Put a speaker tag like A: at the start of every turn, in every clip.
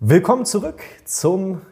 A: Willkommen zurück zum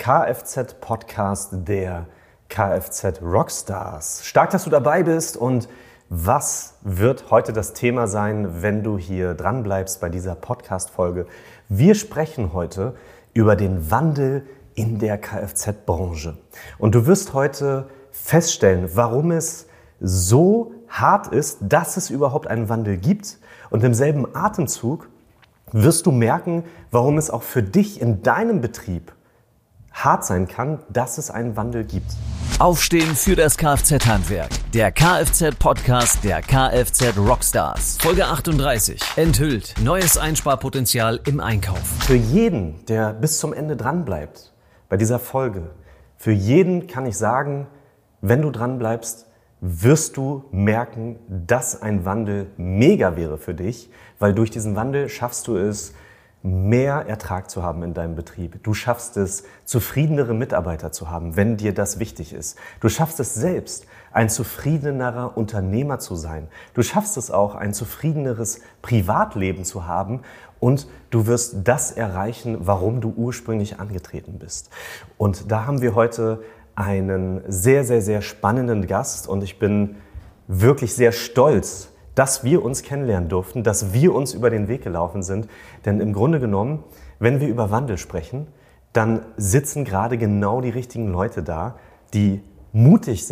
A: Kfz-Podcast der Kfz Rockstars. Stark, dass du dabei bist. Und was wird heute das Thema sein, wenn du hier dran bleibst bei dieser Podcast-Folge? Wir sprechen heute über den Wandel in der Kfz-Branche. Und du wirst heute feststellen, warum es so hart ist, dass es überhaupt einen Wandel gibt. Und im selben Atemzug wirst du merken, warum es auch für dich in deinem Betrieb hart sein kann, dass es einen Wandel gibt.
B: Aufstehen für das Kfz-Handwerk. Der Kfz-Podcast der Kfz Rockstars. Folge 38. Enthüllt. Neues Einsparpotenzial im Einkauf.
A: Für jeden, der bis zum Ende dran bleibt bei dieser Folge, für jeden kann ich sagen, wenn du dran bleibst, wirst du merken, dass ein Wandel mega wäre für dich, weil durch diesen Wandel schaffst du es, mehr Ertrag zu haben in deinem Betrieb. Du schaffst es, zufriedenere Mitarbeiter zu haben, wenn dir das wichtig ist. Du schaffst es selbst, ein zufriedenerer Unternehmer zu sein. Du schaffst es auch, ein zufriedeneres Privatleben zu haben und du wirst das erreichen, warum du ursprünglich angetreten bist. Und da haben wir heute einen sehr, sehr, sehr spannenden Gast und ich bin wirklich sehr stolz, dass wir uns kennenlernen durften, dass wir uns über den Weg gelaufen sind. Denn im Grunde genommen, wenn wir über Wandel sprechen, dann sitzen gerade genau die richtigen Leute da, die mutig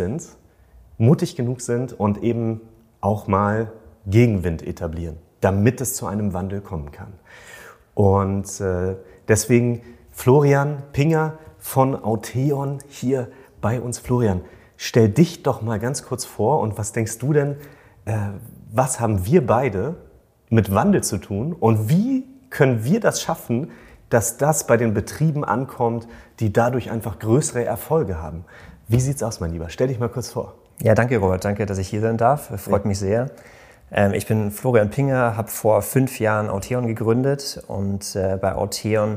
A: genug sind und eben auch mal Gegenwind etablieren, damit es zu einem Wandel kommen kann. Und deswegen Florian Pinger von Auteon hier bei uns. Florian, stell dich doch mal ganz kurz vor und was denkst du denn, was haben wir beide mit Wandel zu tun und wie können wir das schaffen, dass das bei den Betrieben ankommt, die dadurch einfach größere Erfolge haben? Wie sieht's aus, mein Lieber? Stell dich mal kurz vor.
C: Ja, danke Robert, danke, dass ich hier sein darf. Freut mich sehr. Ich bin Florian Pinger, habe vor 5 Jahren Auteon gegründet und bei Auteon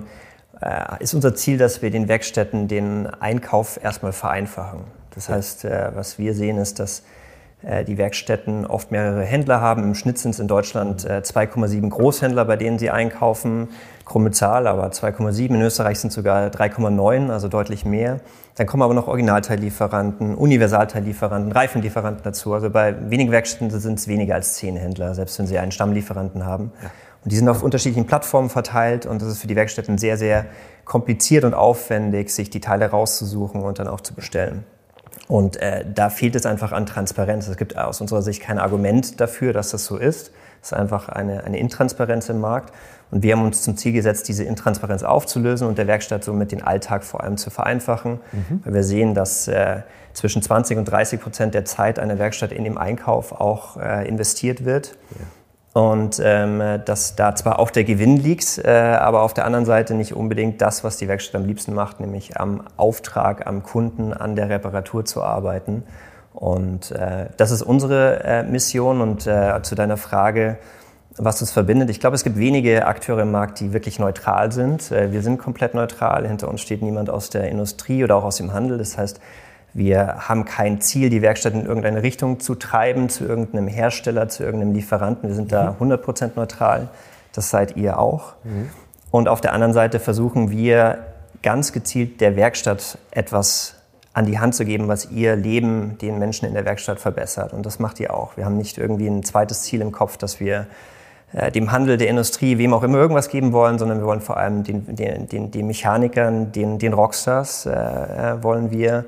C: ist unser Ziel, dass wir den Werkstätten den Einkauf erstmal vereinfachen. Das heißt, was wir sehen, ist, dass die Werkstätten oft mehrere Händler haben. Im Schnitt sind es in Deutschland 2,7 Großhändler, bei denen sie einkaufen. Krumme Zahl, aber 2,7. In Österreich sind es sogar 3,9, also deutlich mehr. Dann kommen aber noch Originalteillieferanten, Universalteillieferanten, Reifenlieferanten dazu. Also bei wenigen Werkstätten sind es weniger als 10 Händler, selbst wenn sie einen Stammlieferanten haben. Ja. Und die sind auf unterschiedlichen Plattformen verteilt und das ist für die Werkstätten sehr, sehr kompliziert und aufwendig, sich die Teile rauszusuchen und dann auch zu bestellen. Und da fehlt es einfach an Transparenz. Es gibt aus unserer Sicht kein Argument dafür, dass das so ist. Es ist einfach eine Intransparenz im Markt. Und wir haben uns zum Ziel gesetzt, diese Intransparenz aufzulösen und der Werkstatt somit den Alltag vor allem zu vereinfachen. Weil wir sehen, dass zwischen 20% und 30% der Zeit einer Werkstatt in den Einkauf auch investiert wird. Ja. Und dass da zwar auch der Gewinn liegt, aber auf der anderen Seite nicht unbedingt das, was die Werkstatt am liebsten macht, nämlich am Auftrag, am Kunden, an der Reparatur zu arbeiten. Und das ist unsere Mission. Und zu deiner Frage, was uns verbindet. Ich glaube, es gibt wenige Akteure im Markt, die wirklich neutral sind. Wir sind komplett neutral. Hinter uns steht niemand aus der Industrie oder auch aus dem Handel. Das heißt, wir haben kein Ziel, die Werkstatt in irgendeine Richtung zu treiben, zu irgendeinem Hersteller, zu irgendeinem Lieferanten. Wir sind da 100% neutral. Das seid ihr auch. Und auf der anderen Seite versuchen wir ganz gezielt der Werkstatt etwas an die Hand zu geben, was ihr Leben den Menschen in der Werkstatt verbessert. Und das macht ihr auch. Wir haben nicht irgendwie ein zweites Ziel im Kopf, dass wir dem Handel, der Industrie, wem auch immer irgendwas geben wollen, sondern wir wollen vor allem den Mechanikern, den Rockstars, wollen wir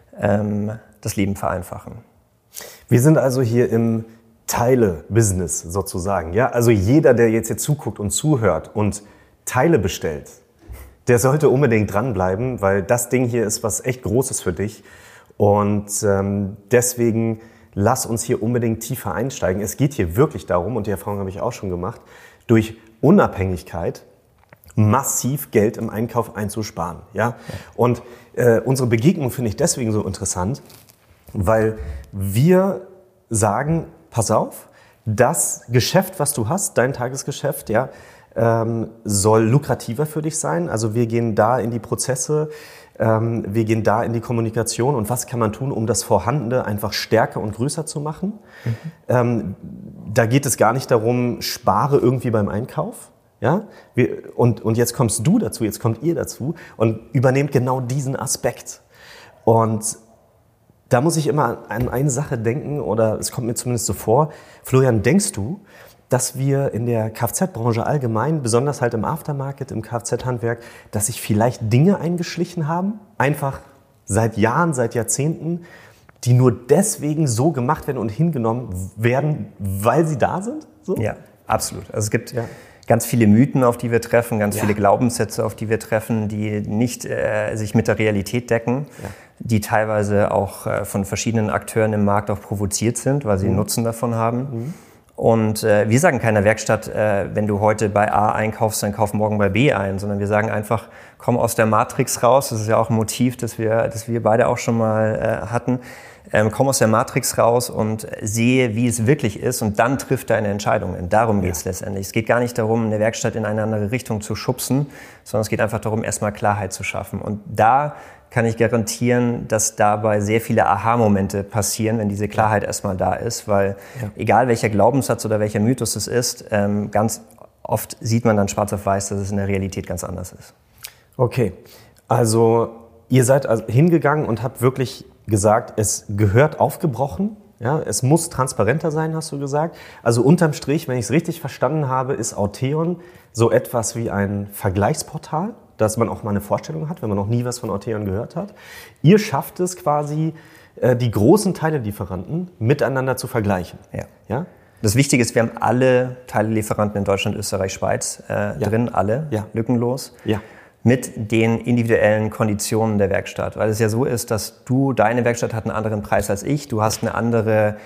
C: das Leben vereinfachen.
A: Wir sind also hier im Teile-Business sozusagen. Ja? Also jeder, der jetzt hier zuguckt und zuhört und Teile bestellt, der sollte unbedingt dranbleiben, weil das Ding hier ist was echt Großes für dich. Und deswegen lass uns hier unbedingt tiefer einsteigen. Es geht hier wirklich darum, und die Erfahrung habe ich auch schon gemacht, durch Unabhängigkeit massiv Geld im Einkauf einzusparen. Ja? Und unsere Begegnung finde ich deswegen so interessant, weil wir sagen, pass auf, das Geschäft, was du hast, dein Tagesgeschäft, ja, soll lukrativer für dich sein. Also wir gehen da in die Prozesse, wir gehen da in die Kommunikation und was kann man tun, um das Vorhandene einfach stärker und größer zu machen. Da geht es gar nicht darum, spare irgendwie beim Einkauf. Ja? Und jetzt kommst du dazu, jetzt kommt ihr dazu und übernehmt genau diesen Aspekt. Und da muss ich immer an eine Sache denken, oder es kommt mir zumindest so vor. Florian, denkst du, dass wir in der Kfz-Branche allgemein, besonders halt im Aftermarket, im Kfz-Handwerk, dass sich vielleicht Dinge eingeschlichen haben, einfach seit Jahren, seit Jahrzehnten, die nur deswegen so gemacht werden und hingenommen werden, weil sie da sind? So?
C: Ja, absolut. Also es gibt ganz viele Mythen, auf die wir treffen, ganz viele Glaubenssätze, auf die wir treffen, die nicht sich mit der Realität decken, die teilweise auch von verschiedenen Akteuren im Markt auch provoziert sind, weil sie einen Nutzen davon haben. Und wir sagen keiner Werkstatt, wenn du heute bei A einkaufst, dann kauf morgen bei B ein, sondern wir sagen einfach, komm aus der Matrix raus. Das ist ja auch ein Motiv, das wir beide auch schon mal hatten. Komm aus der Matrix raus und sehe, wie es wirklich ist, und dann triff deine Entscheidungen. Darum geht es letztendlich. Es geht gar nicht darum, eine Werkstatt in eine andere Richtung zu schubsen, sondern es geht einfach darum, erstmal Klarheit zu schaffen. Und da kann ich garantieren, dass dabei sehr viele Aha-Momente passieren, wenn diese Klarheit erstmal da ist, weil egal welcher Glaubenssatz oder welcher Mythos es ist, ganz oft sieht man dann schwarz auf weiß, dass es in der Realität ganz anders ist.
A: Okay, also ihr seid also hingegangen und habt wirklich gesagt, es gehört aufgebrochen, ja, es muss transparenter sein, hast du gesagt. Also unterm Strich, wenn ich es richtig verstanden habe, ist Auteon so etwas wie ein Vergleichsportal, dass man auch mal eine Vorstellung hat, wenn man noch nie was von Auteon gehört hat. Ihr schafft es quasi, die großen Teilelieferanten miteinander zu vergleichen. Ja?
C: Das Wichtige ist, wir haben alle Teillieferanten in Deutschland, Österreich, Schweiz drin, alle, lückenlos. Ja. Mit den individuellen Konditionen der Werkstatt. Weil es ja so ist, dass deine Werkstatt hat einen anderen Preis als ich, du hast eine andere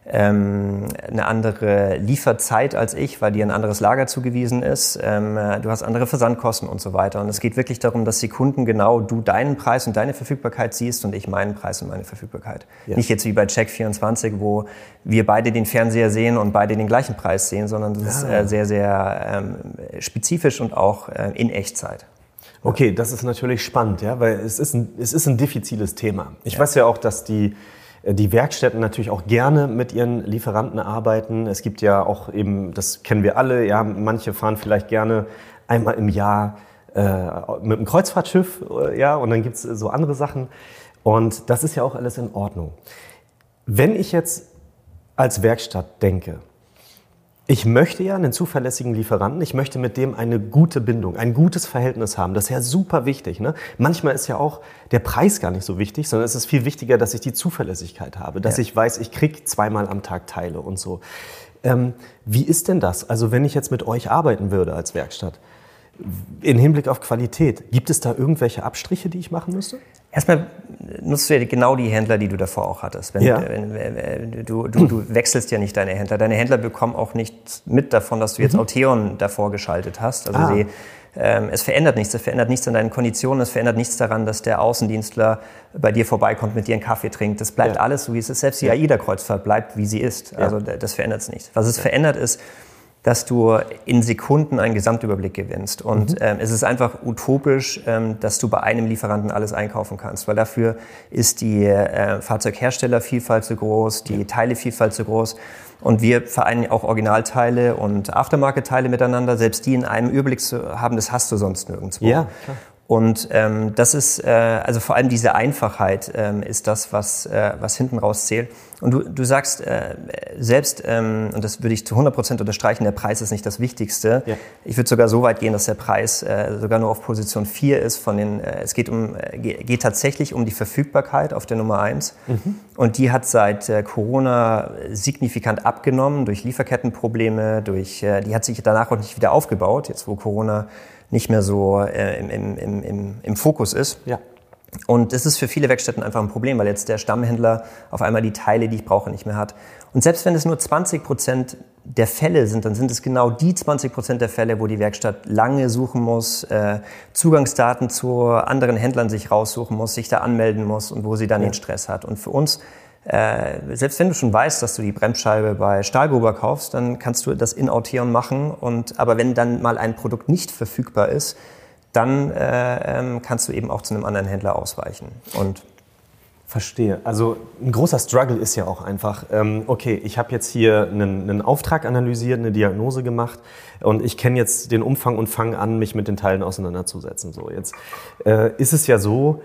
C: Lieferzeit als ich, weil dir ein anderes Lager zugewiesen ist, du hast andere Versandkosten und so weiter. Und es geht wirklich darum, dass die Kunden du deinen Preis und deine Verfügbarkeit siehst und ich meinen Preis und meine Verfügbarkeit. Ja. Nicht jetzt wie bei Check24, wo wir beide den Fernseher sehen und beide den gleichen Preis sehen, sondern das ist sehr, sehr spezifisch und auch in Echtzeit.
A: Okay, das ist natürlich spannend, ja, weil es ist ein diffiziles Thema. Ich weiß ja auch, dass die Werkstätten natürlich auch gerne mit ihren Lieferanten arbeiten. Es gibt ja auch eben, das kennen wir alle, ja, manche fahren vielleicht gerne einmal im Jahr mit einem Kreuzfahrtschiff, ja, und dann gibt's so andere Sachen. Und das ist ja auch alles in Ordnung. Wenn ich jetzt als Werkstatt denke, ich möchte ja einen zuverlässigen Lieferanten, ich möchte mit dem eine gute Bindung, ein gutes Verhältnis haben. Das ist ja super wichtig. Ne? Manchmal ist ja auch der Preis gar nicht so wichtig, sondern es ist viel wichtiger, dass ich die Zuverlässigkeit habe, dass ich weiß, ich kriege 2-mal am Tag Teile und so. Wie ist denn das? Also wenn ich jetzt mit euch arbeiten würde als Werkstatt, in Hinblick auf Qualität, gibt es da irgendwelche Abstriche, die ich machen müsste?
C: Erstmal nutzt du ja genau die Händler, die du davor auch hattest. Du wechselst ja nicht deine Händler. Deine Händler bekommen auch nichts mit davon, dass du jetzt Auteon davor geschaltet hast. Also es verändert nichts. Es verändert nichts an deinen Konditionen. Es verändert nichts daran, dass der Außendienstler bei dir vorbeikommt, mit dir einen Kaffee trinkt. Das bleibt alles so, wie es ist. Selbst die AIDA-Kreuzfahrt bleibt, wie sie ist. Also das verändert es nicht. Was es verändert ist, dass du in Sekunden einen Gesamtüberblick gewinnst. Und es ist einfach utopisch, dass du bei einem Lieferanten alles einkaufen kannst, weil dafür ist die Fahrzeugherstellervielfalt zu groß, die Teilevielfalt zu groß. Und wir vereinen auch Originalteile und Aftermarket-Teile miteinander. Selbst die in einem Überblick zu haben, das hast du sonst nirgendwo. Ja, klar. Und das ist, also vor allem diese Einfachheit ist das, was hinten raus zählt. Und du sagst selbst, und das würde ich zu 100% unterstreichen, der Preis ist nicht das Wichtigste. Ja. Ich würde sogar so weit gehen, dass der Preis sogar nur auf Position 4 ist. Es geht tatsächlich um die Verfügbarkeit auf der Nummer 1. Und die hat seit Corona signifikant abgenommen durch Lieferkettenprobleme, die hat sich danach auch nicht wieder aufgebaut, jetzt wo Corona nicht mehr so im Fokus ist. Ja. Und das ist für viele Werkstätten einfach ein Problem, weil jetzt der Stammhändler auf einmal die Teile, die ich brauche, nicht mehr hat. Und selbst wenn es nur 20% der Fälle sind, dann sind es genau die 20% der Fälle, wo die Werkstatt lange suchen muss, Zugangsdaten zu anderen Händlern sich raussuchen muss, sich da anmelden muss und wo sie dann den Stress hat. Und für uns, selbst wenn du schon weißt, dass du die Bremsscheibe bei Stahlgruber kaufst, dann kannst du das in Auteon machen. Aber wenn dann mal ein Produkt nicht verfügbar ist, dann kannst du eben auch zu einem anderen Händler ausweichen. Und
A: Verstehe. Also ein großer Struggle ist ja auch einfach, okay, ich habe jetzt hier einen Auftrag analysiert, eine Diagnose gemacht und ich kenne jetzt den Umfang und fange an, mich mit den Teilen auseinanderzusetzen. So, jetzt ist es ja so,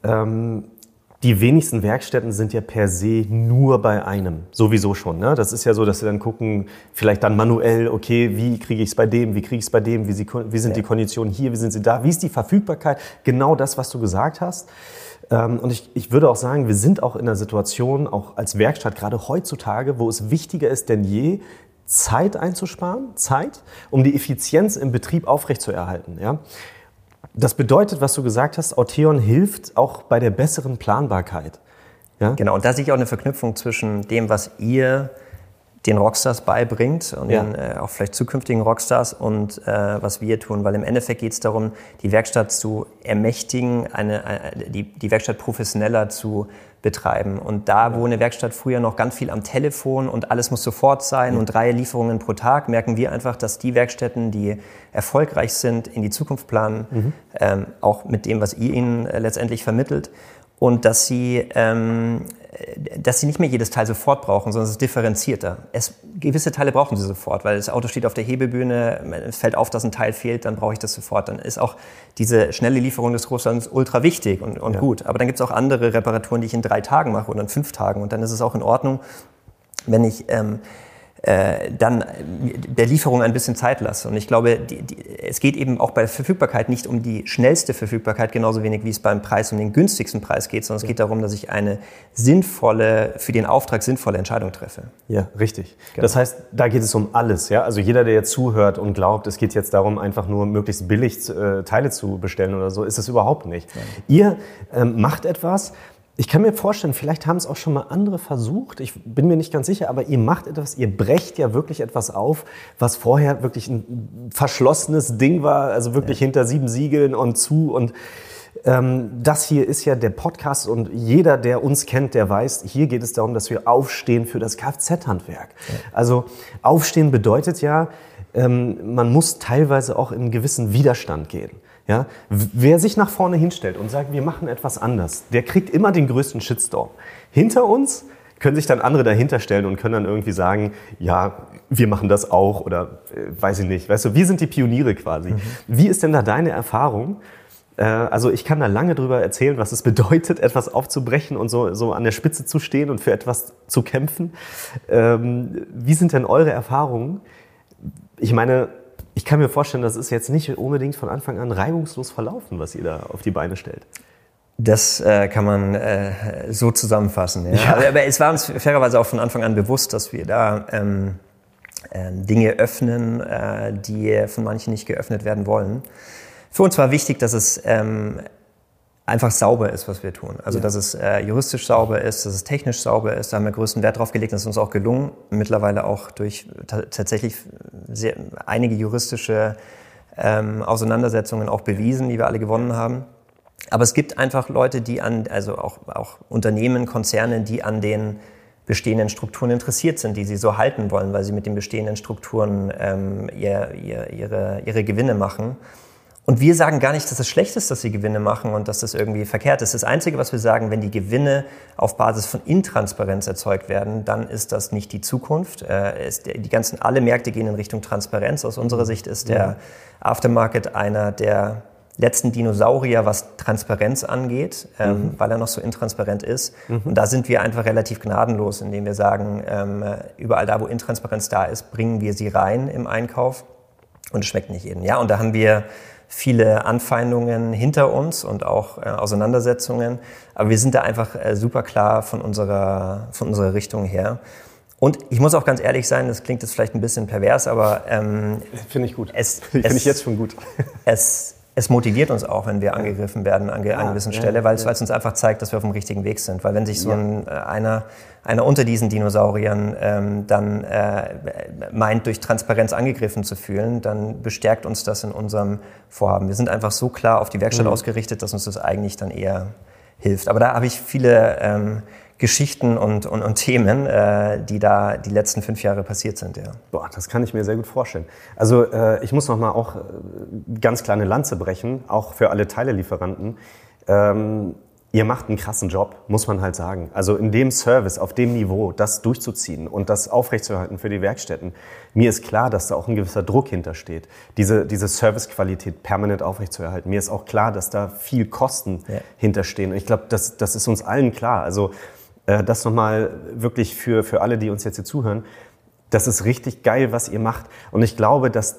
A: die wenigsten Werkstätten sind ja per se nur bei einem, sowieso schon. Ne? Das ist ja so, dass sie dann gucken, vielleicht dann manuell, okay, wie kriege ich es bei dem, wie kriege ich es bei dem, wie sind die Konditionen hier, wie sind sie da, wie ist die Verfügbarkeit, genau das, was du gesagt hast. Und ich würde auch sagen, wir sind auch in einer Situation, auch als Werkstatt, gerade heutzutage, wo es wichtiger ist denn je, Zeit einzusparen, um die Effizienz im Betrieb aufrechtzuerhalten. Ja? Das bedeutet, was du gesagt hast, Auteon hilft auch bei der besseren Planbarkeit. Ja?
C: Genau, und da sehe ich auch eine Verknüpfung zwischen dem, was ihr den Rockstars beibringt und den auch vielleicht zukünftigen Rockstars und was wir tun. Weil im Endeffekt geht es darum, die Werkstatt zu ermächtigen, die Werkstatt professioneller zu betreiben. Und da, wo eine Werkstatt früher noch ganz viel am Telefon und alles muss sofort sein und 3 Lieferungen pro Tag, merken wir einfach, dass die Werkstätten, die erfolgreich sind, in die Zukunft planen, auch mit dem, was ihr ihnen letztendlich vermittelt. Und dass sie nicht mehr jedes Teil sofort brauchen, sondern es ist differenzierter. Gewisse Teile brauchen sie sofort, weil das Auto steht auf der Hebebühne, es fällt auf, dass ein Teil fehlt, dann brauche ich das sofort. Dann ist auch diese schnelle Lieferung des Großteils ultra wichtig und gut. Aber dann gibt es auch andere Reparaturen, die ich in 3 Tagen mache oder in 5 Tagen. Und dann ist es auch in Ordnung, wenn ich dann der Lieferung ein bisschen Zeit lasse. Und ich glaube, es geht eben auch bei Verfügbarkeit nicht um die schnellste Verfügbarkeit, genauso wenig wie es beim Preis um den günstigsten Preis geht, sondern es geht darum, dass ich eine für den Auftrag sinnvolle Entscheidung treffe.
A: Ja, richtig. Genau. Das heißt, da geht es um alles. Ja? Also jeder, der jetzt zuhört und glaubt, es geht jetzt darum, einfach nur möglichst billig Teile zu bestellen oder so, ist es überhaupt nicht. Nein. Ihr macht etwas. Ich kann mir vorstellen, vielleicht haben es auch schon mal andere versucht, ich bin mir nicht ganz sicher, aber ihr macht etwas, ihr brecht ja wirklich etwas auf, was vorher wirklich ein verschlossenes Ding war, also wirklich hinter 7 Siegeln und zu. Und das hier ist ja der Podcast und jeder, der uns kennt, der weiß, hier geht es darum, dass wir aufstehen für das Kfz-Handwerk. Ja. Also aufstehen bedeutet ja, man muss teilweise auch in einen gewissen Widerstand gehen. Ja, wer sich nach vorne hinstellt und sagt, wir machen etwas anders, der kriegt immer den größten Shitstorm. Hinter uns können sich dann andere dahinter stellen und können dann irgendwie sagen, ja, wir machen das auch oder weiß ich nicht. Weißt du, wir sind die Pioniere quasi. Wie ist denn da deine Erfahrung? Also ich kann da lange drüber erzählen, was es bedeutet, etwas aufzubrechen und so an der Spitze zu stehen und für etwas zu kämpfen. Wie sind denn eure Erfahrungen? Ich meine, ich kann mir vorstellen, das ist jetzt nicht unbedingt von Anfang an reibungslos verlaufen, was ihr da auf die Beine stellt.
C: Das kann man so zusammenfassen. Ja. Aber es war uns fairerweise auch von Anfang an bewusst, dass wir da Dinge öffnen, die von manchen nicht geöffnet werden wollen. Für uns war wichtig, dass es einfach sauber ist, was wir tun. Also dass es juristisch sauber ist, dass es technisch sauber ist. Da haben wir größten Wert drauf gelegt. Das ist uns auch gelungen. Mittlerweile auch durch tatsächlich einige juristische Auseinandersetzungen auch bewiesen, die wir alle gewonnen haben. Aber es gibt einfach Leute, also auch Unternehmen, Konzerne, die an den bestehenden Strukturen interessiert sind, die sie so halten wollen, weil sie mit den bestehenden Strukturen ihre Gewinne machen. Und wir sagen gar nicht, dass es schlecht ist, dass sie Gewinne machen und dass das irgendwie verkehrt ist. Das Einzige, was wir sagen, wenn die Gewinne auf Basis von Intransparenz erzeugt werden, dann ist das nicht die Zukunft. Alle Märkte gehen in Richtung Transparenz. Aus unserer Sicht ist der Aftermarket einer der letzten Dinosaurier, was Transparenz angeht, weil er noch so intransparent ist. Und da sind wir einfach relativ gnadenlos, indem wir sagen, überall da, wo Intransparenz da ist, bringen wir sie rein im Einkauf. Und es schmeckt nicht jedem. Ja, und da haben wir viele Anfeindungen hinter uns und auch Auseinandersetzungen. Aber wir sind da einfach super klar von unserer Richtung her. Und ich muss auch ganz ehrlich sein, das klingt jetzt vielleicht ein bisschen pervers, aber
A: finde ich gut. Finde ich jetzt schon gut.
C: Es motiviert uns auch, wenn wir angegriffen werden an einer gewissen Stelle, weil es uns einfach zeigt, dass wir auf dem richtigen Weg sind. Weil wenn sich so einer unter diesen Dinosauriern dann meint, durch Transparenz angegriffen zu fühlen, dann bestärkt uns das in unserem Vorhaben. Wir sind einfach so klar auf die Werkstatt ausgerichtet, dass uns das eigentlich dann eher hilft. Aber da habe ich viele Geschichten und Themen, die da die letzten 5 Jahre passiert sind. Ja.
A: Boah, das kann ich mir sehr gut vorstellen. Also ich muss noch mal auch ganz klar eine Lanze brechen, auch für alle Teilelieferanten. ihr macht einen krassen Job, muss man halt sagen. Also in dem Service, auf dem Niveau, das durchzuziehen und das aufrechtzuerhalten für die Werkstätten. Mir ist klar, dass da auch ein gewisser Druck hintersteht, diese Servicequalität permanent aufrechtzuerhalten. Mir ist auch klar, dass da viel Kosten hinterstehen. Und ich glaube, das ist uns allen klar. Also das nochmal wirklich für alle, die uns jetzt hier zuhören. Das ist richtig geil, was ihr macht. Und ich glaube, dass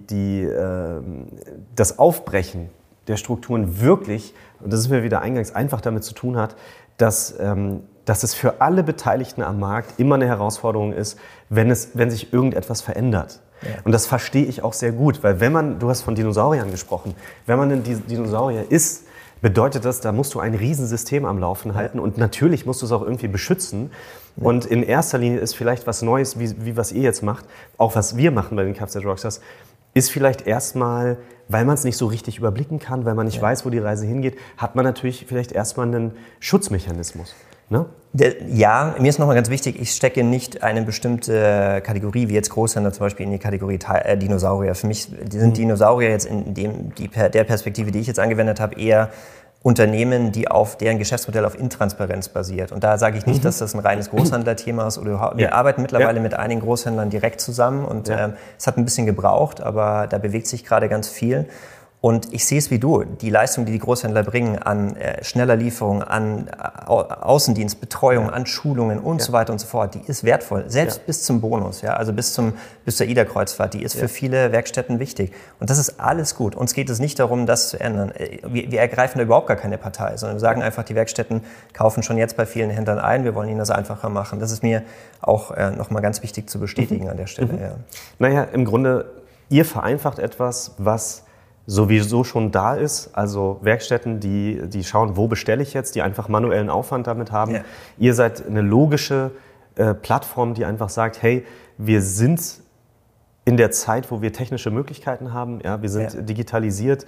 A: das Aufbrechen der Strukturen wirklich, und das ist mir wieder eingangs, einfach damit zu tun hat, dass es für alle Beteiligten am Markt immer eine Herausforderung ist, wenn sich irgendetwas verändert. Ja. Und das verstehe ich auch sehr gut, weil du hast von Dinosauriern gesprochen, wenn man ein Dinosaurier ist, bedeutet das, da musst du ein Riesensystem am Laufen halten und natürlich musst du es auch irgendwie beschützen. Ja. Und in erster Linie ist vielleicht was Neues, wie was ihr jetzt macht, auch was wir machen bei den Kfz Rockstars, ist vielleicht erstmal, weil man es nicht so richtig überblicken kann, weil man nicht weiß, wo die Reise hingeht, hat man natürlich vielleicht erstmal einen Schutzmechanismus. Ne?
C: Ja, mir ist nochmal ganz wichtig, ich stecke nicht eine bestimmte Kategorie, wie jetzt Großhändler zum Beispiel, in die Kategorie Dinosaurier. Für mich sind Dinosaurier jetzt in der Perspektive, die ich jetzt angewendet habe, eher Unternehmen, deren Geschäftsmodell auf Intransparenz basiert. Und da sage ich nicht, dass das ein reines Großhändlerthema ist. Wir arbeiten mittlerweile mit einigen Großhändlern direkt zusammen und es hat ein bisschen gebraucht, aber da bewegt sich gerade ganz viel. Und ich sehe es wie du, die Leistung, die die Großhändler bringen an schneller Lieferung, an Außendienst, Betreuung, an Schulungen und so weiter und so fort, die ist wertvoll, selbst bis zum Bonus, also bis zur Ida-Kreuzfahrt, die ist für viele Werkstätten wichtig. Und das ist alles gut. Uns geht es nicht darum, das zu ändern. Wir ergreifen da überhaupt gar keine Partei, sondern wir sagen einfach, die Werkstätten kaufen schon jetzt bei vielen Händlern ein, wir wollen ihnen das einfacher machen. Das ist mir auch nochmal ganz wichtig zu bestätigen an der Stelle. Ja.
A: Naja, im Grunde, ihr vereinfacht etwas, was sowieso schon da ist, also Werkstätten, die schauen, wo bestelle ich jetzt, die einfach manuellen Aufwand damit haben. Ja. Ihr seid eine logische Plattform, die einfach sagt, hey, wir sind in der Zeit, wo wir technische Möglichkeiten haben, wir sind digitalisiert,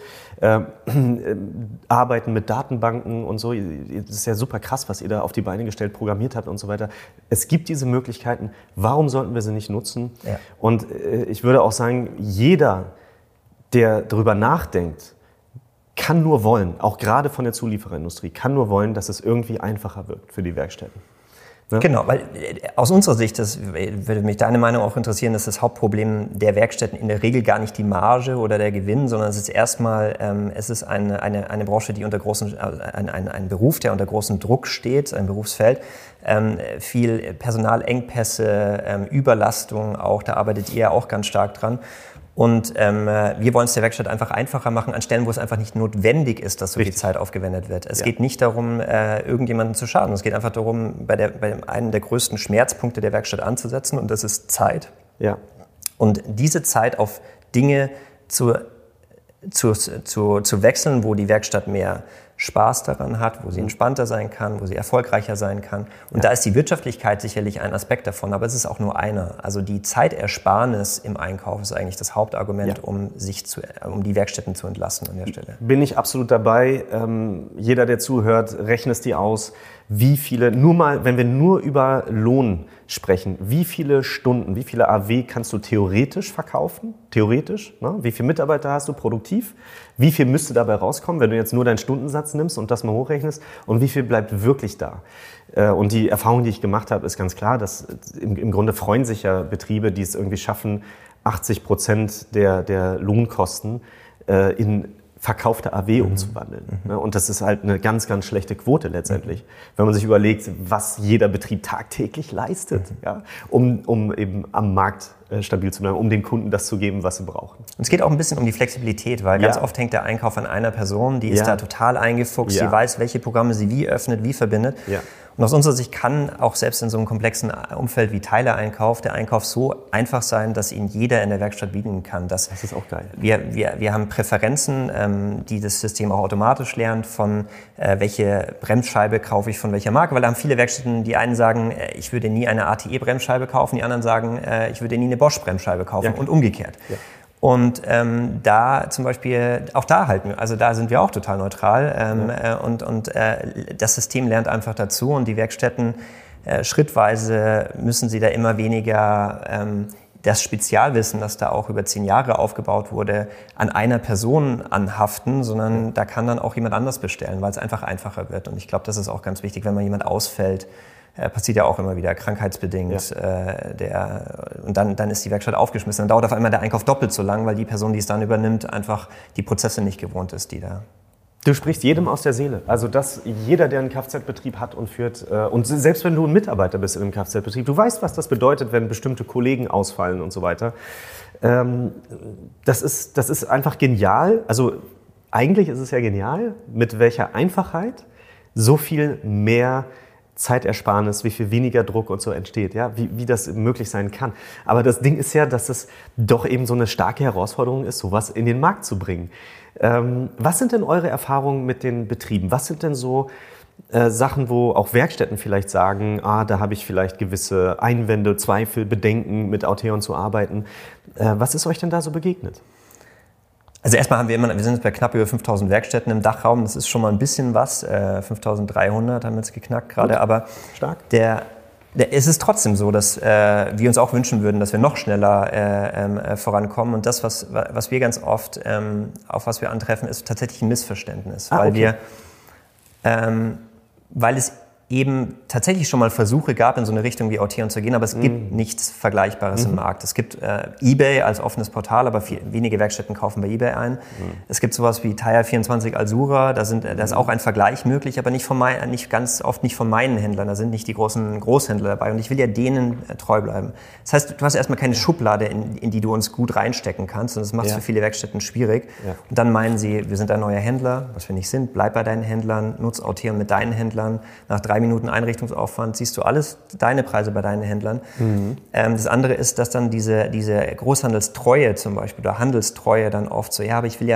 A: arbeiten mit Datenbanken und so. Das ist ja super krass, was ihr da auf die Beine gestellt, programmiert habt und so weiter. Es gibt diese Möglichkeiten, warum sollten wir sie nicht nutzen? Ja. Und ich würde auch sagen, jeder, der darüber nachdenkt, kann nur wollen, auch gerade von der Zuliefererindustrie, kann nur wollen, dass es irgendwie einfacher wird für die Werkstätten. Ne?
C: Genau, weil aus unserer Sicht, das würde mich deine Meinung auch interessieren, ist das Hauptproblem der Werkstätten in der Regel gar nicht die Marge oder der Gewinn, sondern es ist erstmal, es ist eine Branche, die unter ein Beruf, der unter großem Druck steht, ein Berufsfeld, viel Personalengpässe, Überlastung auch, da arbeitet ihr ja auch ganz stark dran. Und wir wollen es der Werkstatt einfach einfacher machen an Stellen, wo es einfach nicht notwendig ist, dass so viel Zeit aufgewendet wird. Es geht nicht darum, irgendjemanden zu schaden. Es geht einfach darum, bei einem der größten Schmerzpunkte der Werkstatt anzusetzen, und das ist Zeit. Ja. Und diese Zeit auf Dinge zu wechseln, wo die Werkstatt mehr Spaß daran hat, wo sie entspannter sein kann, wo sie erfolgreicher sein kann. Und da ist die Wirtschaftlichkeit sicherlich ein Aspekt davon, aber es ist auch nur einer. Also die Zeitersparnis im Einkauf ist eigentlich das Hauptargument, um die Werkstätten zu entlasten an der Stelle.
A: Bin ich absolut dabei. Jeder, der zuhört, rechne es dir aus, wie viele, wenn wir nur über Lohn sprechen, wie viele Stunden, wie viele AW kannst du theoretisch verkaufen? Theoretisch, ne? Wie viele Mitarbeiter hast du produktiv? Wie viel müsste dabei rauskommen, wenn du jetzt nur deinen Stundensatz nimmst und das mal hochrechnest? Und wie viel bleibt wirklich da? Und die Erfahrung, die ich gemacht habe, ist ganz klar, dass im Grunde freuen sich ja Betriebe, die es irgendwie schaffen, 80% der Lohnkosten in verkaufte AW umzuwandeln. Und das ist halt eine ganz, ganz schlechte Quote letztendlich, wenn man sich überlegt, was jeder Betrieb tagtäglich leistet, um eben am Markt stabil zu bleiben, um den Kunden das zu geben, was sie brauchen.
C: Und es geht auch ein bisschen um die Flexibilität, weil ganz oft hängt der Einkauf an einer Person, die ist da total eingefuchst, die weiß, welche Programme sie wie öffnet, wie verbindet. Ja. Und aus unserer Sicht kann auch selbst in so einem komplexen Umfeld wie Teileeinkauf der Einkauf so einfach sein, dass ihn jeder in der Werkstatt bieten kann. Das ist auch geil. Wir haben Präferenzen, die das System auch automatisch lernt, von welche Bremsscheibe kaufe ich von welcher Marke, weil da haben viele Werkstätten, die einen sagen, ich würde nie eine ATE-Bremsscheibe kaufen, die anderen sagen, ich würde nie eine Bosch-Bremsscheibe kaufen und umgekehrt. Ja. Und da zum Beispiel, auch da da sind wir auch total neutral und das System lernt einfach dazu und die Werkstätten schrittweise müssen sie da immer weniger das Spezialwissen, das da auch über 10 Jahre aufgebaut wurde, an einer Person anhaften, sondern da kann dann auch jemand anders bestellen, weil es einfach einfacher wird. Und ich glaube, das ist auch ganz wichtig, wenn mal jemand ausfällt, passiert ja auch immer wieder, krankheitsbedingt. Und dann ist die Werkstatt aufgeschmissen. Dann dauert auf einmal der Einkauf doppelt so lang, weil die Person, die es dann übernimmt, einfach die Prozesse nicht gewohnt ist, die da...
A: Du sprichst jedem aus der Seele. Also dass jeder, der einen Kfz-Betrieb hat und führt, und selbst wenn du ein Mitarbeiter bist in einem Kfz-Betrieb, du weißt, was das bedeutet, wenn bestimmte Kollegen ausfallen und so weiter. Das ist einfach genial. Also eigentlich ist es ja genial, mit welcher Einfachheit so viel mehr Zeitersparnis, wie viel weniger Druck und so entsteht, ja, wie das möglich sein kann. Aber das Ding ist ja, dass es doch eben so eine starke Herausforderung ist, sowas in den Markt zu bringen. Was sind denn eure Erfahrungen mit den Betrieben? Was sind denn so Sachen, wo auch Werkstätten vielleicht sagen, da habe ich vielleicht gewisse Einwände, Zweifel, Bedenken, mit Auteon zu arbeiten. Was ist euch denn da so begegnet?
C: Also erstmal wir sind jetzt bei knapp über 5.000 Werkstätten im Dachraum. Das ist schon mal ein bisschen was. 5.300 haben wir jetzt geknackt gerade.
A: Gut.
C: Aber
A: stark.
C: Es ist trotzdem so, dass wir uns auch wünschen würden, dass wir noch schneller vorankommen. Und das, was wir ganz oft, auf was wir antreffen, ist tatsächlich ein Missverständnis. Weil es eben tatsächlich schon mal Versuche gab, in so eine Richtung wie Auteon zu gehen, aber es gibt nichts Vergleichbares im Markt. Es gibt eBay als offenes Portal, aber wenige Werkstätten kaufen bei eBay ein. Es gibt sowas wie Tire24 Alsura, da ist auch ein Vergleich möglich, aber ganz oft nicht von meinen Händlern, da sind nicht die großen Großhändler dabei und ich will ja denen treu bleiben. Das heißt, du hast erstmal keine Schublade, in die du uns gut reinstecken kannst und das macht es für viele Werkstätten schwierig. Ja. Und dann meinen sie, wir sind ein neuer Händler, was wir nicht sind, bleib bei deinen Händlern, nutz Auteon mit deinen Händlern, nach 3 Minuten Einrichtungsaufwand, siehst du alles, deine Preise bei deinen Händlern. Das andere ist, dass dann diese Großhandelstreue zum Beispiel oder Handelstreue dann oft so, ja, aber ich will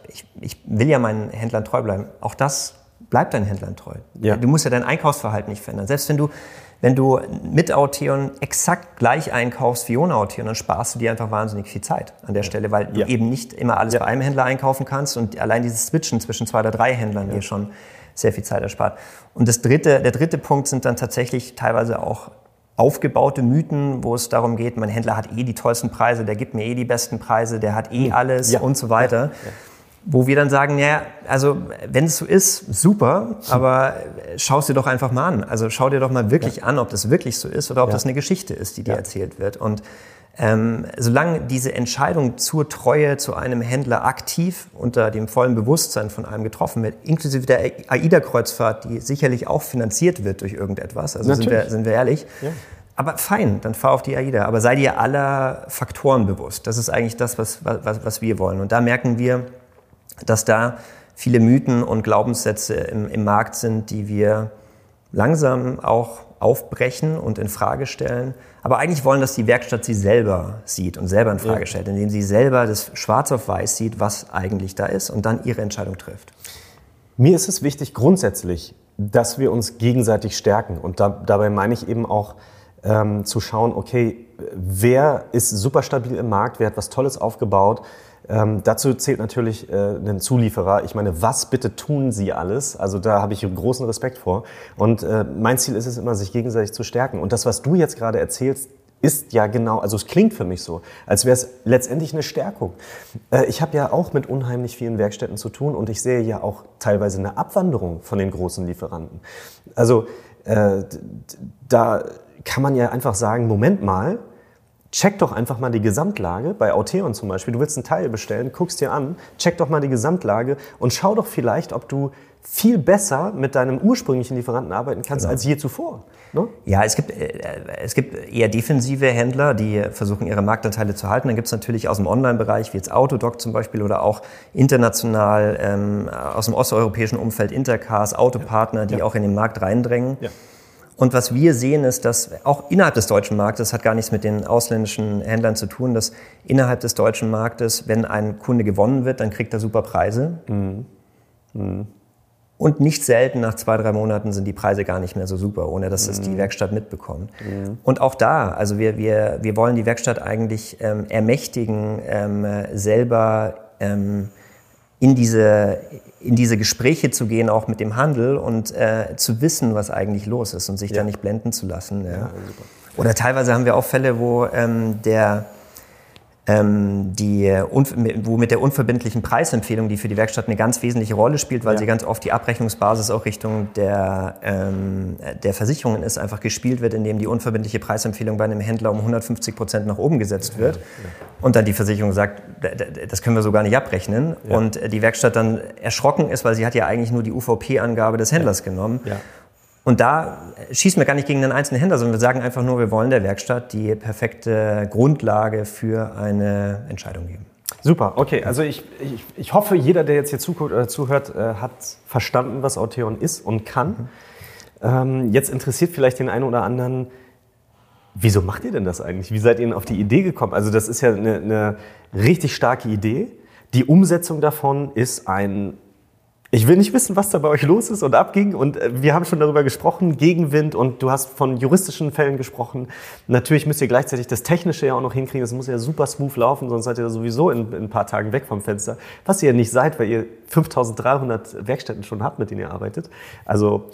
C: ja meinen Händlern treu bleiben. Auch das bleibt deinen Händlern treu. Ja. Du musst ja dein Einkaufsverhalten nicht verändern. Selbst wenn du mit Auteon exakt gleich einkaufst wie ohne Auteon, dann sparst du dir einfach wahnsinnig viel Zeit an der Stelle, weil du eben nicht immer alles bei einem Händler einkaufen kannst und allein dieses Switchen zwischen 2 oder 3 Händlern dir schon sehr viel Zeit erspart. Und der dritte Punkt sind dann tatsächlich teilweise auch aufgebaute Mythen, wo es darum geht, mein Händler hat die tollsten Preise, der gibt mir die besten Preise, der hat alles und so weiter. Ja. Wo wir dann sagen, also wenn es so ist, super, aber schau es dir doch einfach mal an. Also schau dir doch mal wirklich an, ob das wirklich so ist oder ob das eine Geschichte ist, die dir erzählt wird. Und solange diese Entscheidung zur Treue zu einem Händler aktiv unter dem vollen Bewusstsein von einem getroffen wird, inklusive der AIDA-Kreuzfahrt, die sicherlich auch finanziert wird durch irgendetwas, also sind wir ehrlich, aber fein, dann fahr auf die AIDA, aber sei dir aller Faktoren bewusst. Das ist eigentlich das, was wir wollen. Und da merken wir, dass da viele Mythen und Glaubenssätze im Markt sind, die wir langsam auch aufbrechen und in Frage stellen. Aber eigentlich wollen, dass die Werkstatt sie selber sieht und selber in Frage stellt, indem sie selber das schwarz auf weiß sieht, was eigentlich da ist und dann ihre Entscheidung trifft.
A: Mir ist es wichtig grundsätzlich, dass wir uns gegenseitig stärken. Und dabei meine ich eben auch zu schauen, okay, wer ist super stabil im Markt, wer hat was Tolles aufgebaut. Dazu zählt natürlich ein Zulieferer. Ich meine, was bitte tun sie alles? Also da habe ich großen Respekt vor. Und mein Ziel ist es immer, sich gegenseitig zu stärken. Und das, was du jetzt gerade erzählst, ist ja genau, also es klingt für mich so, als wäre es letztendlich eine Stärkung. Ich habe ja auch mit unheimlich vielen Werkstätten zu tun und ich sehe ja auch teilweise eine Abwanderung von den großen Lieferanten. Also da kann man ja einfach sagen, Moment mal, check doch einfach mal die Gesamtlage, bei Auteon zum Beispiel, du willst ein Teil bestellen, guckst dir an, check doch mal die Gesamtlage und schau doch vielleicht, ob du viel besser mit deinem ursprünglichen Lieferanten arbeiten kannst als je zuvor. Ne?
C: Ja, es gibt eher defensive Händler, die versuchen, ihre Marktanteile zu halten. Dann gibt es natürlich aus dem Online-Bereich, wie jetzt Autodoc zum Beispiel, oder auch international aus dem osteuropäischen Umfeld Intercars, Autopartner, die auch in den Markt reindrängen. Ja. Und was wir sehen, ist, dass auch innerhalb des deutschen Marktes, hat gar nichts mit den ausländischen Händlern zu tun, dass innerhalb des deutschen Marktes, wenn ein Kunde gewonnen wird, dann kriegt er super Preise. Und nicht selten nach 2-3 Monaten sind die Preise gar nicht mehr so super, ohne dass es die Werkstatt mitbekommt. Und auch da, also wir wollen die Werkstatt eigentlich ermächtigen, selber in diese Gespräche zu gehen, auch mit dem Handel und zu wissen, was eigentlich los ist und sich da nicht blenden zu lassen. Ja. Oder teilweise haben wir auch Fälle, wo wo mit der unverbindlichen Preisempfehlung, die für die Werkstatt eine ganz wesentliche Rolle spielt, weil sie ganz oft die Abrechnungsbasis auch Richtung der Versicherungen ist, einfach gespielt wird, indem die unverbindliche Preisempfehlung bei einem Händler um 150% nach oben gesetzt wird und dann die Versicherung sagt, das können wir so gar nicht abrechnen und die Werkstatt dann erschrocken ist, weil sie hat ja eigentlich nur die UVP-Angabe des Händlers genommen. Ja. Und da schießen wir gar nicht gegen einen einzelnen Händler, sondern wir sagen einfach nur, wir wollen der Werkstatt die perfekte Grundlage für eine Entscheidung geben.
A: Super, okay. Also ich hoffe, jeder, der jetzt hier zuguckt oder zuhört, hat verstanden, was Auteon ist und kann. Jetzt interessiert vielleicht den einen oder anderen, wieso macht ihr denn das eigentlich? Wie seid ihr denn auf die Idee gekommen? Also das ist ja eine richtig starke Idee. Die Umsetzung davon ist ich will nicht wissen, was da bei euch los ist und abging. Und wir haben schon darüber gesprochen, Gegenwind, und du hast von juristischen Fällen gesprochen. Natürlich müsst ihr gleichzeitig das Technische ja auch noch hinkriegen. Das muss ja super smooth laufen, sonst seid ihr sowieso in ein paar Tagen weg vom Fenster. Was ihr ja nicht seid, weil ihr 5300 Werkstätten schon habt, mit denen ihr arbeitet. Also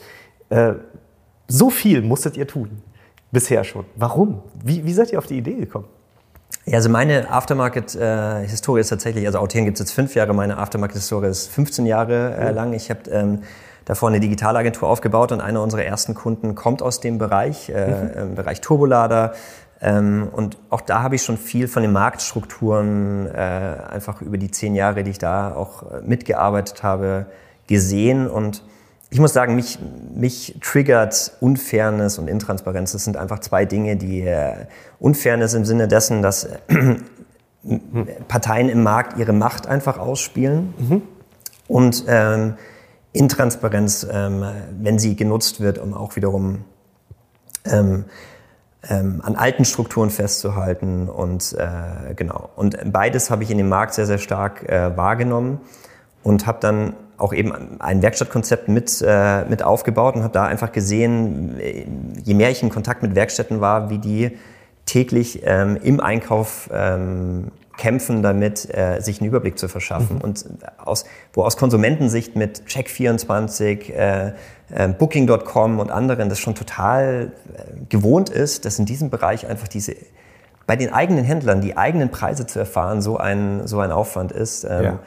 A: so viel musstet ihr tun, bisher schon. Warum? Wie seid ihr auf die Idee gekommen?
C: Ja, also meine Aftermarket-Historie ist tatsächlich, also Auteon gibt es jetzt 5 Jahre, meine Aftermarket-Historie ist 15 Jahre lang. Ich habe davor eine Digitalagentur aufgebaut und einer unserer ersten Kunden kommt aus dem Bereich, im Bereich Turbolader. Und auch da habe ich schon viel von den Marktstrukturen einfach über die 10 Jahre, die ich da auch mitgearbeitet habe, gesehen. Und ich muss sagen, mich triggert Unfairness und Intransparenz. Das sind einfach 2 Dinge, die Unfairness im Sinne dessen, dass Parteien im Markt ihre Macht einfach ausspielen und Intransparenz, wenn sie genutzt wird, um auch wiederum an alten Strukturen festzuhalten und genau. Und beides habe ich in dem Markt sehr, sehr stark wahrgenommen und habe dann auch eben ein Werkstattkonzept mit aufgebaut und habe da einfach gesehen, je mehr ich in Kontakt mit Werkstätten war, wie die täglich im Einkauf kämpfen, damit sich einen Überblick zu verschaffen. Und wo aus Konsumentensicht mit Check24, Booking.com und anderen das schon total gewohnt ist, dass in diesem Bereich einfach bei den eigenen Händlern die eigenen Preise zu erfahren, so ein Aufwand ist.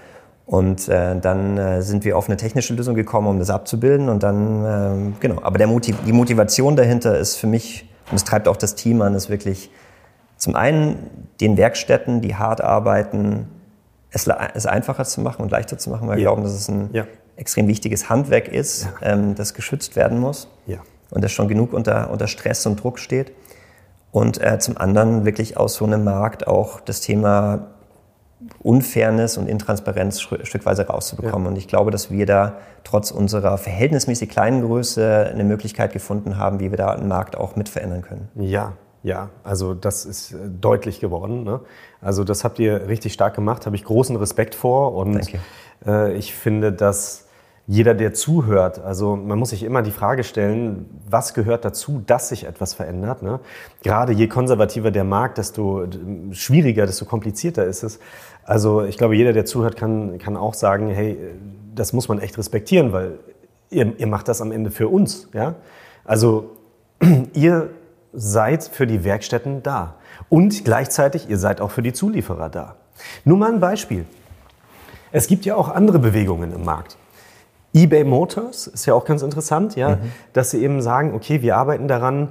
C: Und dann sind wir auf eine technische Lösung gekommen, um das abzubilden. Und dann, genau. Aber die Motivation dahinter ist für mich, und es treibt auch das Team an, ist wirklich zum einen den Werkstätten, die hart arbeiten, es einfacher zu machen und leichter zu machen, weil wir glauben, dass es ein extrem wichtiges Handwerk ist, das geschützt werden muss und das schon genug unter Stress und Druck steht. Und zum anderen wirklich aus so einem Markt auch das Thema Unfairness und Intransparenz stückweise rauszubekommen. Und ich glaube, dass wir da trotz unserer verhältnismäßig kleinen Größe eine Möglichkeit gefunden haben, wie wir da einen Markt auch mit verändern können.
A: Ja, also das ist deutlich geworden, ne? Also das habt ihr richtig stark gemacht, habe ich großen Respekt vor. Und ich finde, dass jeder, der zuhört, also man muss sich immer die Frage stellen, was gehört dazu, dass sich etwas verändert, ne? Gerade je konservativer der Markt, desto schwieriger, desto komplizierter ist es. Also ich glaube, jeder, der zuhört, kann auch sagen, hey, das muss man echt respektieren, weil ihr macht das am Ende für uns. Ja? Also ihr seid für die Werkstätten da und gleichzeitig, ihr seid auch für die Zulieferer da. Nur mal ein Beispiel. Es gibt ja auch andere Bewegungen im Markt. eBay Motors ist ja auch ganz interessant, dass sie eben sagen, okay, wir arbeiten daran,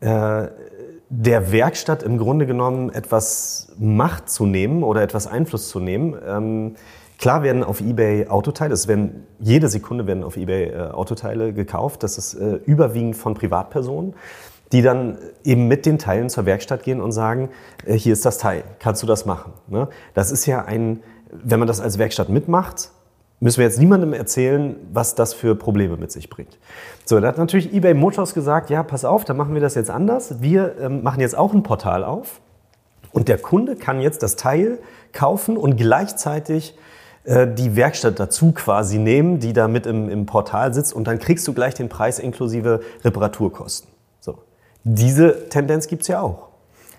A: der Werkstatt im Grunde genommen etwas Macht zu nehmen oder etwas Einfluss zu nehmen. Klar werden auf eBay Autoteile, jede Sekunde werden auf eBay Autoteile gekauft. Das ist überwiegend von Privatpersonen, die dann eben mit den Teilen zur Werkstatt gehen und sagen, hier ist das Teil, kannst du das machen? Ne? Das ist ja wenn man das als Werkstatt mitmacht, müssen wir jetzt niemandem erzählen, was das für Probleme mit sich bringt. So, da hat natürlich eBay Motors gesagt, ja, pass auf, dann machen wir das jetzt anders. Wir machen jetzt auch ein Portal auf und der Kunde kann jetzt das Teil kaufen und gleichzeitig die Werkstatt dazu quasi nehmen, die da mit im Portal sitzt, und dann kriegst du gleich den Preis inklusive Reparaturkosten. So. Diese Tendenz gibt's ja auch.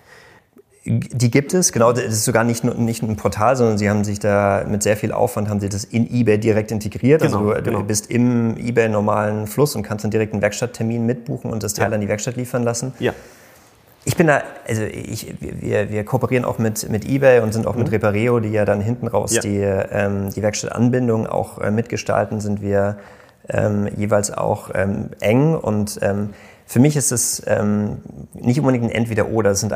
C: Die gibt es, genau, das ist sogar nicht ein Portal, sondern sie haben sich da mit sehr viel Aufwand, haben sie das in eBay direkt integriert. Genau, also du bist im eBay normalen Fluss und kannst dann direkt einen Werkstatttermin mitbuchen und das Teil an die Werkstatt liefern lassen. Ja. Wir kooperieren auch mit eBay und sind auch mit Repareo, die ja dann hinten raus die Werkstattanbindung auch mitgestalten, sind wir jeweils auch eng und für mich ist es nicht unbedingt ein Entweder-Oder, das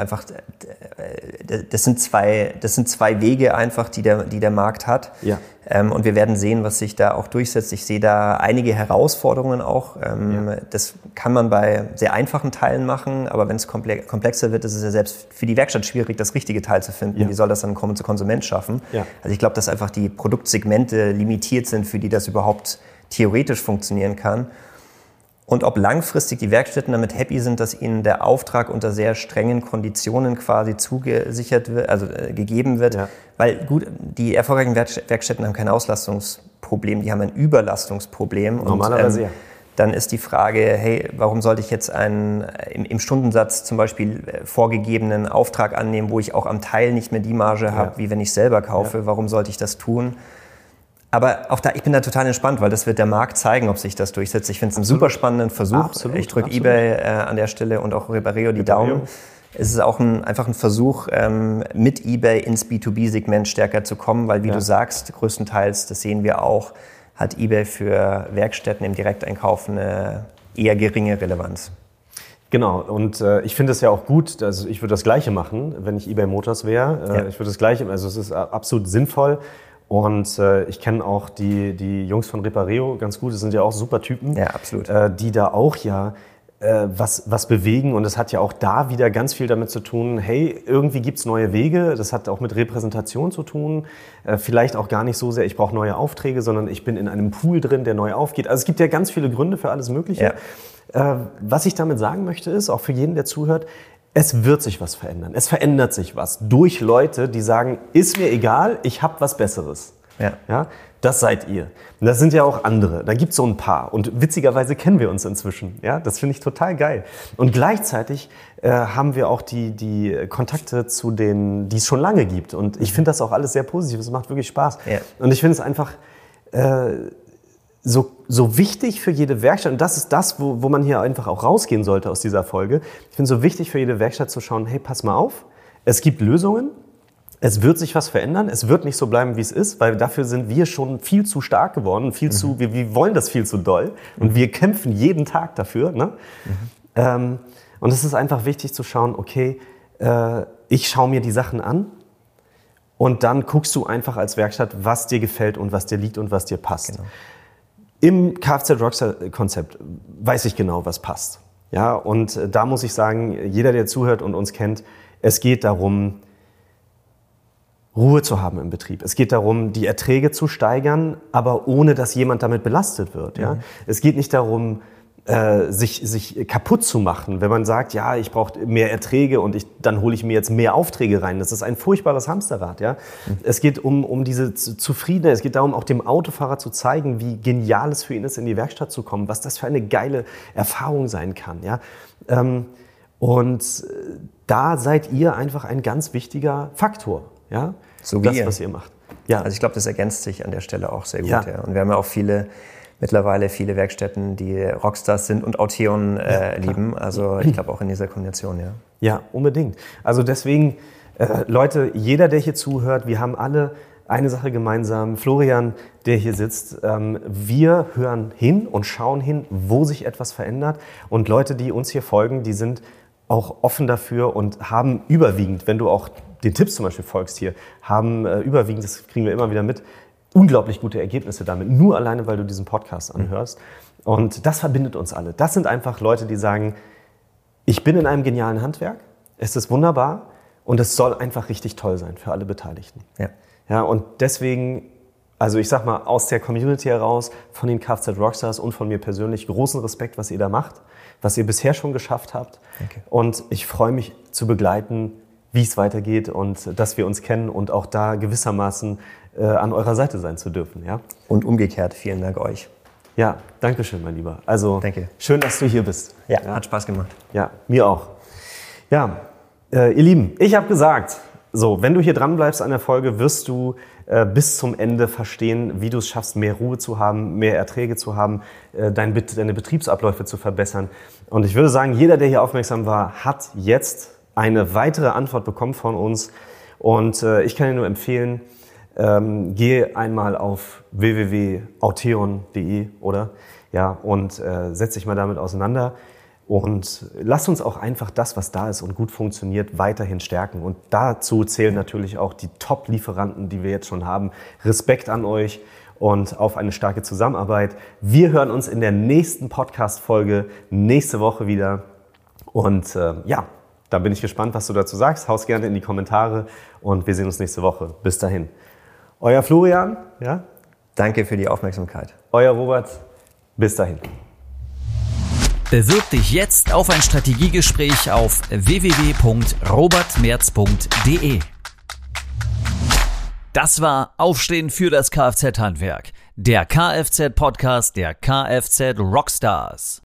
C: sind zwei Wege einfach, die der Markt hat.
A: Ja.
C: Und wir werden sehen, was sich da auch durchsetzt. Ich sehe da einige Herausforderungen auch. Das kann man bei sehr einfachen Teilen machen, aber wenn es komplexer wird, ist es ja selbst für die Werkstatt schwierig, das richtige Teil zu finden. Ja. Wie soll das dann zu Konsument schaffen? Ja. Also ich glaube, dass einfach die Produktsegmente limitiert sind, für die das überhaupt theoretisch funktionieren kann. Und ob langfristig die Werkstätten damit happy sind, dass ihnen der Auftrag unter sehr strengen Konditionen quasi zugesichert wird, also gegeben wird. Ja. Weil gut, die erfolgreichen Werkstätten haben kein Auslastungsproblem, die haben ein Überlastungsproblem.
A: Normalerweise
C: und, dann ist die Frage, hey, warum sollte ich jetzt einen im Stundensatz zum Beispiel vorgegebenen Auftrag annehmen, wo ich auch am Teil nicht mehr die Marge habe, wie wenn ich selber kaufe? Ja. Warum sollte ich das tun? Aber auch da, ich bin da total entspannt, weil das wird der Markt zeigen, ob sich das durchsetzt. Ich finde es einen super spannenden Versuch.
A: Absolut,
C: ich drücke eBay an der Stelle und auch Repareo die Daumen. Es ist auch einfach ein Versuch, mit eBay ins B2B-Segment stärker zu kommen, weil wie du sagst, größtenteils, das sehen wir auch, hat eBay für Werkstätten im Direkteinkauf eine eher geringe Relevanz.
A: Genau, und ich finde es ja auch gut, also ich würde das Gleiche machen, wenn ich eBay Motors wäre. Ich würde das Gleiche, also es ist absolut sinnvoll. Und ich kenne auch die Jungs von Repareo ganz gut, das sind ja auch super Typen,
C: ja, absolut.
A: Die da auch was bewegen. Und es hat ja auch da wieder ganz viel damit zu tun, hey, irgendwie gibt's neue Wege, das hat auch mit Repräsentation zu tun, vielleicht auch gar nicht so sehr, ich brauche neue Aufträge, sondern ich bin in einem Pool drin, der neu aufgeht. Also es gibt ja ganz viele Gründe für alles Mögliche. Ja. Was ich damit sagen möchte ist, auch für jeden, der zuhört, es wird sich was verändern. Es verändert sich was durch Leute, die sagen, ist mir egal, ich habe was Besseres. Ja, das seid ihr. Und das sind ja auch andere. Da gibt es so ein paar. Und witzigerweise kennen wir uns inzwischen. Ja, das finde ich total geil. Und gleichzeitig haben wir auch die Kontakte zu denen, die es schon lange gibt. Und ich finde das auch alles sehr positiv. Es macht wirklich Spaß. Ja. Und ich finde es einfach so wichtig für jede Werkstatt, und das ist das, wo man hier einfach auch rausgehen sollte aus dieser Folge. Ich finde es so wichtig für jede Werkstatt zu schauen, hey, pass mal auf, es gibt Lösungen, es wird sich was verändern, es wird nicht so bleiben, wie es ist, weil dafür sind wir schon viel zu stark geworden, wir wollen das viel zu doll und wir kämpfen jeden Tag dafür. Ne? Und es ist einfach wichtig zu schauen, okay, ich schaue mir die Sachen an und dann guckst du einfach als Werkstatt, was dir gefällt und was dir liegt und was dir passt. Genau. Im Kfz-Rockstar-Konzept weiß ich genau, was passt. Ja, und da muss ich sagen, jeder, der zuhört und uns kennt, es geht darum, Ruhe zu haben im Betrieb. Es geht darum, die Erträge zu steigern, aber ohne, dass jemand damit belastet wird. Ja? Es geht nicht darum, sich kaputt zu machen, wenn man sagt, ja, ich brauche mehr Erträge und dann hole ich mir jetzt mehr Aufträge rein. Das ist ein furchtbares Hamsterrad. Ja? Es geht um diese Zufriedenheit, es geht darum, auch dem Autofahrer zu zeigen, wie genial es für ihn ist, in die Werkstatt zu kommen, was das für eine geile Erfahrung sein kann. Ja? Und da seid ihr einfach ein ganz wichtiger Faktor. Ja?
C: So wie
A: das, was ihr macht. Ja.
C: Also ich glaube, das ergänzt sich an der Stelle auch sehr gut. Ja. Ja. Und wir haben ja auch mittlerweile viele Werkstätten, die Rockstars sind und Auteon lieben. Also ich glaube auch in dieser Kombination, ja.
A: Ja, unbedingt. Also deswegen, Leute, jeder, der hier zuhört, wir haben alle eine Sache gemeinsam. Florian, der hier sitzt, wir hören hin und schauen hin, wo sich etwas verändert. Und Leute, die uns hier folgen, die sind auch offen dafür und haben überwiegend, wenn du auch den Tipps zum Beispiel folgst hier, haben überwiegend, das kriegen wir immer wieder mit, unglaublich gute Ergebnisse damit, nur alleine, weil du diesen Podcast anhörst. Und das verbindet uns alle. Das sind einfach Leute, die sagen, ich bin in einem genialen Handwerk, es ist wunderbar und es soll einfach richtig toll sein für alle Beteiligten. Ja. Ja, und deswegen, also ich sag mal, aus der Community heraus, von den Kfz-Rockstars und von mir persönlich, großen Respekt, was ihr da macht, was ihr bisher schon geschafft habt. Okay. Und ich freue mich zu begleiten, wie es weitergeht und dass wir uns kennen und auch da gewissermaßen an eurer Seite sein zu dürfen. Ja?
C: Und umgekehrt, vielen Dank euch.
A: Ja, danke schön, mein Lieber. Also
C: danke.
A: Schön, dass du hier bist.
C: Ja, hat Spaß gemacht.
A: Ja, mir auch. Ja, ihr Lieben, ich habe gesagt, So, wenn du hier dran bleibst an der Folge, wirst du bis zum Ende verstehen, wie du es schaffst, mehr Ruhe zu haben, mehr Erträge zu haben, deine Betriebsabläufe zu verbessern. Und ich würde sagen, jeder, der hier aufmerksam war, hat jetzt eine weitere Antwort bekommen von uns. Und ich kann dir nur empfehlen, geh einmal auf www.auteon.de, oder? Ja, und setz dich mal damit auseinander. Und lass uns auch einfach das, was da ist und gut funktioniert, weiterhin stärken. Und dazu zählen natürlich auch die Top-Lieferanten, die wir jetzt schon haben. Respekt an euch und auf eine starke Zusammenarbeit. Wir hören uns in der nächsten Podcast-Folge nächste Woche wieder. Und da bin ich gespannt, was du dazu sagst. Haus gerne in die Kommentare und wir sehen uns nächste Woche. Bis dahin. Euer Florian. Ja?
C: Danke für die Aufmerksamkeit.
A: Euer Robert. Bis dahin.
B: Bewirb dich jetzt auf ein Strategiegespräch auf www.robertmerz.de. Das war Aufstehen für das Kfz-Handwerk, der Kfz-Podcast der Kfz Rockstars.